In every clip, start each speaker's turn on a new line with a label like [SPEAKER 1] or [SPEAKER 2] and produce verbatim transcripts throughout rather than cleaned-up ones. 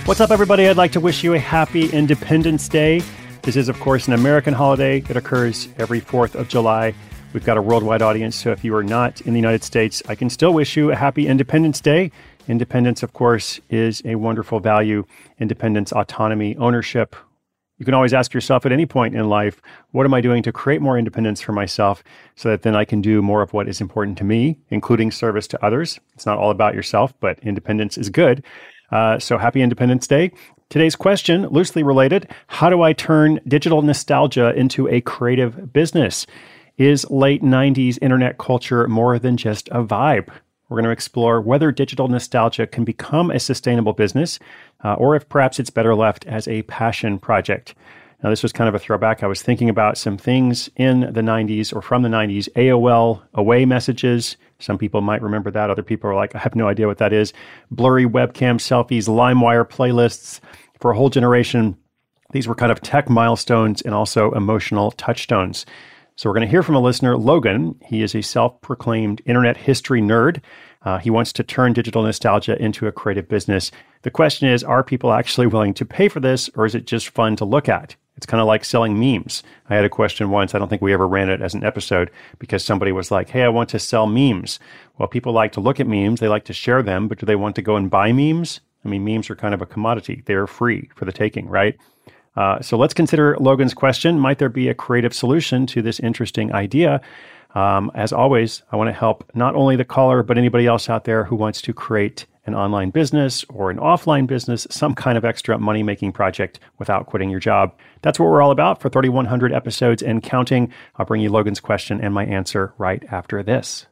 [SPEAKER 1] What's up, everybody? I'd like to wish you a happy Independence Day. This is, of course, an American holiday that occurs every fourth of July. We've got a worldwide audience, so if you are not in the United States, I can still wish you a happy Independence Day. Independence, of course, is a wonderful value. Independence, autonomy, ownership. You can always ask yourself at any point in life, what am I doing to create more independence for myself so that then I can do more of what is important to me, including service to others? It's not all about yourself, but independence is good. Uh, so happy Independence Day. Today's question, loosely related, how do I turn digital nostalgia into a creative business? Is late nineties internet culture more than just a vibe? We're going to explore whether digital nostalgia can become a sustainable business, uh, or if perhaps it's better left as a passion project. Now, this was kind of a throwback. I was thinking about some things in the nineties or from the nineties, A O L away messages. Some people might remember that. Other people are like, I have no idea what that is. Blurry webcam selfies, LimeWire playlists. For a whole generation, these were kind of tech milestones and also emotional touchstones. So we're going to hear from a listener, Logan. He is a self-proclaimed internet history nerd. Uh, he wants to turn digital nostalgia into a creative business. The question is, are people actually willing to pay for this, or is it just fun to look at? It's kind of like selling memes. I had a question once. I don't think we ever ran it as an episode because somebody was like, hey, I want to sell memes. Well, people like to look at memes. They like to share them, but do they want to go and buy memes? I mean, memes are kind of a commodity. They're free for the taking, right? Uh, so let's consider Logan's question. Might there be a creative solution to this interesting idea? Um, as always, I want to help not only the caller, but anybody else out there who wants to create an online business or an offline business, some kind of extra money-making project without quitting your job. That's what we're all about for thirty-one hundred episodes and counting. I'll bring you Logan's question and my answer right after this.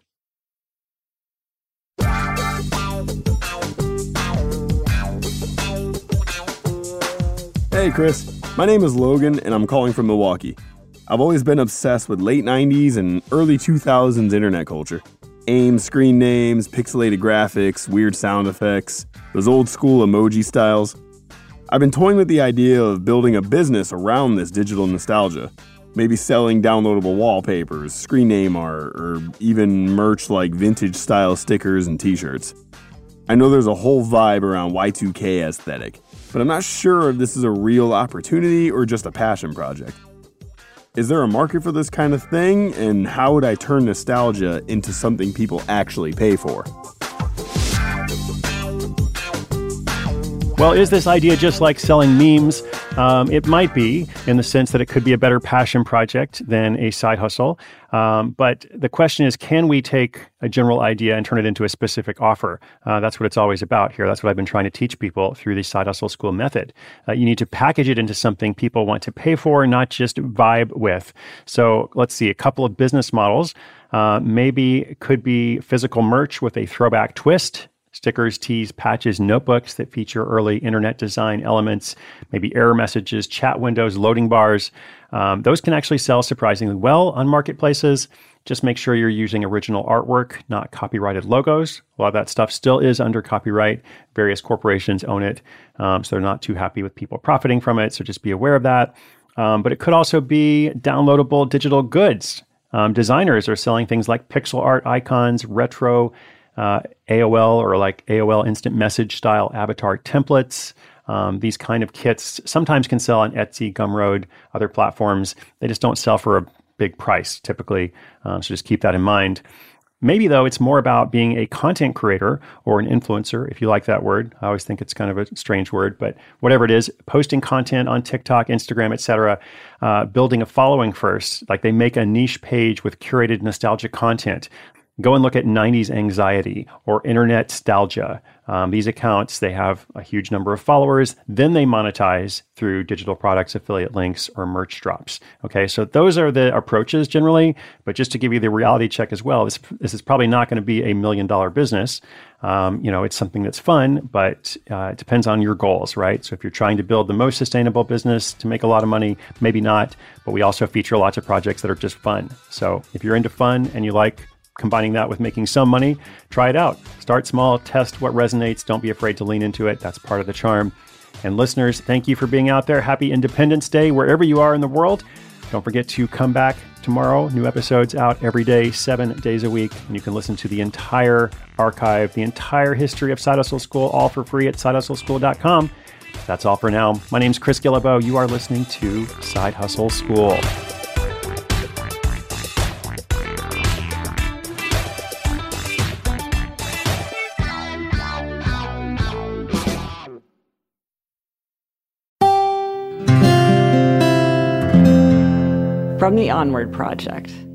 [SPEAKER 2] Hey Chris, my name is Logan and I'm calling from Milwaukee. I've always been obsessed with late nineties and early two thousands internet culture. AIM screen names, pixelated graphics, weird sound effects, those old school emoji styles. I've been toying with the idea of building a business around this digital nostalgia. Maybe selling downloadable wallpapers, screen name art, or even merch like vintage style stickers and t-shirts. I know there's a whole vibe around Y two K aesthetic, but I'm not sure if this is a real opportunity or just a passion project. Is there a market for this kind of thing, and how would I turn nostalgia into something people actually pay for?
[SPEAKER 1] Well, is this idea just like selling memes? Um, it might be, in the sense that it could be a better passion project than a side hustle. Um, but the question is, can we take a general idea and turn it into a specific offer? Uh, that's what it's always about here. That's what I've been trying to teach people through the Side Hustle School method. Uh, you need to package it into something people want to pay for, not just vibe with. So let's see, a couple of business models. Uh, maybe it could be physical merch with a throwback twist. Stickers, tees, patches, notebooks that feature early internet design elements, maybe error messages, chat windows, loading bars. Um, those can actually sell surprisingly well on marketplaces. Just make sure you're using original artwork, not copyrighted logos. A lot of that stuff still is under copyright. Various corporations own it, um, so they're not too happy with people profiting from it, so just be aware of that. Um, but it could also be downloadable digital goods. Um, designers are selling things like pixel art icons, retro Uh, A O L or like A O L instant message style avatar templates. Um, these kind of kits sometimes can sell on Etsy, Gumroad, other platforms. They just don't sell for a big price typically. Um, so just keep that in mind. Maybe though, it's more about being a content creator or an influencer, if you like that word. I always think it's kind of a strange word, but whatever it is, posting content on TikTok, Instagram, et cetera, uh, building a following first. Like they make a niche page with curated nostalgic content. Go and look at nineties anxiety or internet nostalgia. Um, these accounts, they have a huge number of followers. Then they monetize through digital products, affiliate links, or merch drops. Okay, so those are the approaches generally. But just to give you the reality check as well, this, this is probably not going to be a million dollar business. Um, you know, it's something that's fun, but uh, it depends on your goals, right? So if you're trying to build the most sustainable business to make a lot of money, maybe not. But we also feature lots of projects that are just fun. So if you're into fun and you like combining that with making some money, try it out. Start small, test what resonates. Don't be afraid to lean into it. That's part of the charm. And listeners, thank you for being out there. Happy Independence Day, wherever you are in the world. Don't forget to come back tomorrow. New episodes out every day, seven days a week. And you can listen to the entire archive, the entire history of Side Hustle School, all for free at side hustle school dot com. That's all for now. My name's Chris Guillebeau. You are listening to Side Hustle School.
[SPEAKER 3] From the Onward Project.